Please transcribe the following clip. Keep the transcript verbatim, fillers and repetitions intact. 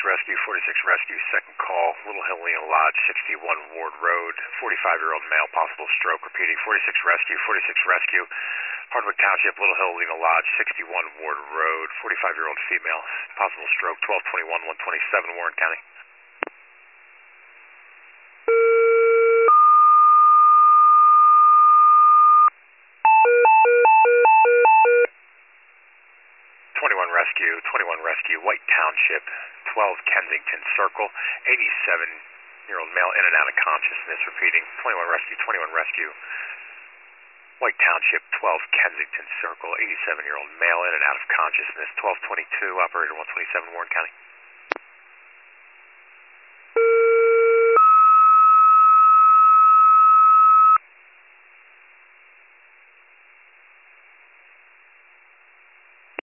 Rescue, forty-six Rescue, second call, Little Hill Lena Lodge, sixty-one Ward Road, forty-five-year-old male, possible stroke. Repeating, forty-six Rescue, forty-six Rescue, Hardwick Township, Little Hill Lena Lodge, sixty-one Ward Road, forty-five-year-old female, possible stroke, twelve twenty-one, one twenty-seven, Warren County. twenty-one Rescue, twenty-one Rescue, White Township, twelve Kensington Circle, eighty-seven-year-old male in and out of consciousness. Repeating, twenty-one Rescue, twenty-one Rescue, White Township, twelve Kensington Circle, eighty-seven-year-old male in and out of consciousness, twelve twenty-two, Operator one twenty-seven, Warren County.